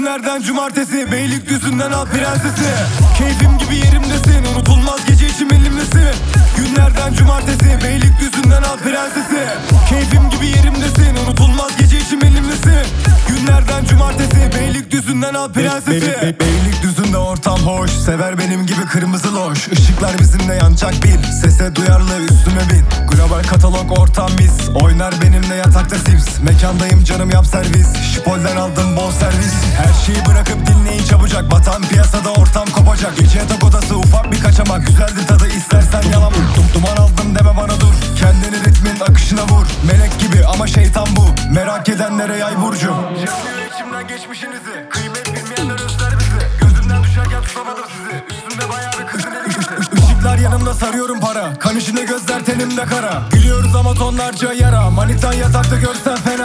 Günlerden cumartesi, Beylikdüzü'nden al prensesi. Keyfim gibi yerimdesin, unutulmaz gece içim elimdesin. Günlerden cumartesi, Beylikdüzü'nden al prensesi. Keyfim gibi yerimdesin, unutulmaz gece içim elimdesin. Günlerden cumartesi, Beylikdüzü'nden al prensesi. Beylikdüzü'nde ortam hoş, sever benim gibi kırmızı loş. Işıklar bizimle yanacak bil, sese duyarlı üstüme bin. Global katalog ortam mis, oynar benimle yatakta Sims. Mekandayım canım yap servis, Şipol'den aldım bol servis. Her şeyi bırakıp dinleyin çabucak, batan piyasada ortam kopacak. Gece yatak odası ufak bir kaçamak, güzeldir tadı istersen yalan. Duman aldım deme bana dur, kendini ritmin akışına vur. Melek gibi ama şeytan bu, merak edenlere yay burcu. Yaşıyor içimden geçmişinizi, kıymet bilmeyenler özler bizi. Gözümden düşerken tutamadım sizi, üstümde bayağı bir kızın eli. Işıklar yanımda sarıyorum para, kan içinde gözler tenimde kara. Gülüyoruz ama tonlarca yara, manitan yatakta görsen fena.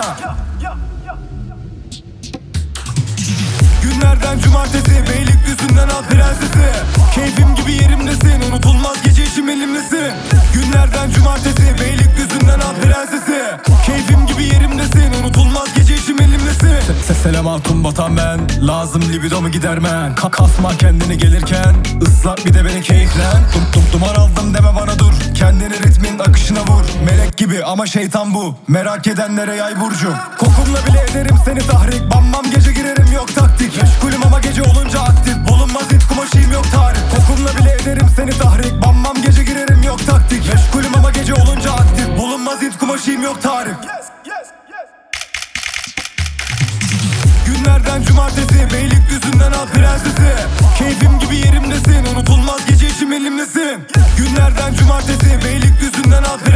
Günlerden cumartesi, Beylikdüzü'nden al prensesi. Keyfim gibi yerimdesin, unutulmaz gece içim elimdesin. Günlerden cumartesi, Beylikdüzü'nden al prensesi. Keyfim gibi yerimdesin, unutulmaz gece içim elimdesin. Selam hatun batan ben, lazım libidomu gidermen. Kasma kendini gelirken, ıslak bir de beni keyiflen. Duman aldım deme bana dur, kendini ritmin akışına vur. Melek gibi ama şeytan bu, merak edenlere yay burcu. Kokumla bile ederim seni tahrik, bam bam gece girerim yok taktik. Meşgulüm ama gece olunca aktif, bulunmaz int kumaşıyım yok tarif. Kokumla bile ederim seni tahrik, bam bam gece girerim yok taktik. Meşgulüm ama gece olunca aktif, bulunmaz int kumaşıyım yok tarif. Günlerden cumartesi, Beylikdüzü'nden al prensesi. Keyfim gibi yerimdesin, unutulmaz gece içim elimdesin. Günlerden cumartesi, Beylikdüzü'nden al